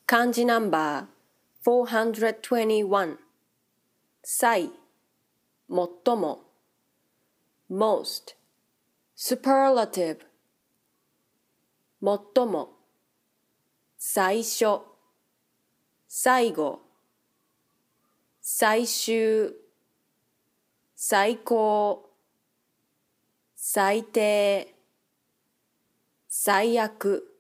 漢字ナンバー421最、最も most superlative 最も最初最後最終最高最低最悪